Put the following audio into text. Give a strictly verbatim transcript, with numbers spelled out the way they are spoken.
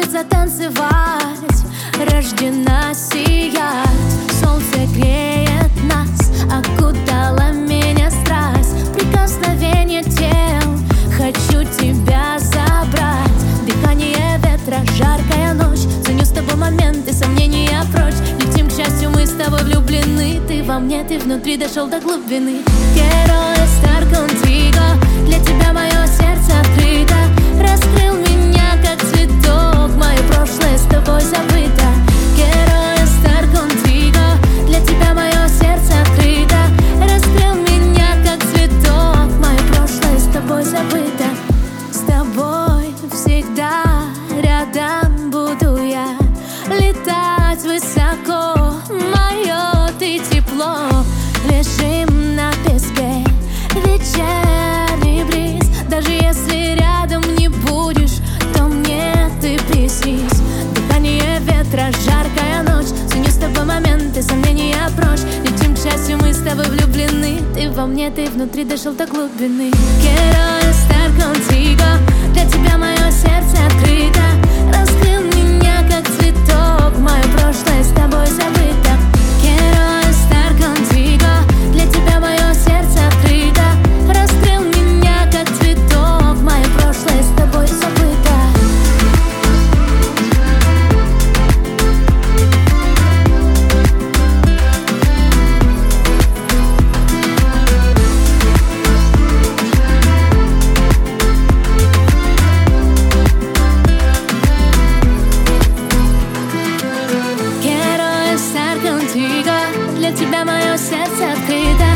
хочется танцевать, рождена сиять. Солнце греет нас, окутала меня страсть. Прикосновение тел, хочу тебя забрать. Дыхание ветра, жаркая ночь. Ценю с тобой моменты, сомнения прочь. Летим, к счастью, мы с тобой влюблены. Ты во мне, ты внутри, дошел до глубины. Quiero estar contigo. Для тебя мое сердце открыто. Раскрыл меня, как цветок. Мое прошлое с тобой забыто. Quiero estar contigo. Для тебя мое сердце открыто. Раскрыл меня, как цветок. Мое прошлое с тобой забыто. С тобой всегда рядом буду я. Летать высоко, мое ты тепло. Лежим на песке, вечерний бриз. Даже если рядом не будешь, то мне ты приснись. Дыхание ветра, жаркая ночь. Ценю с тобой моменты, сомнения прочь. Летим, к счастью, мы с тобой влюблены. Ты во мне, ты внутри, дошел до глубины. Quiero estar contigo. Для тебя мое сердце открыто. Раскрыл меня, как цветок. Мое прошлое с тобой забыто. Quiero estar contigo. Для тебя мое сердце открыто. Раскрыл меня, как цветок. Мое прошлое с тобой забыто. Для тебя мое сердце открыто.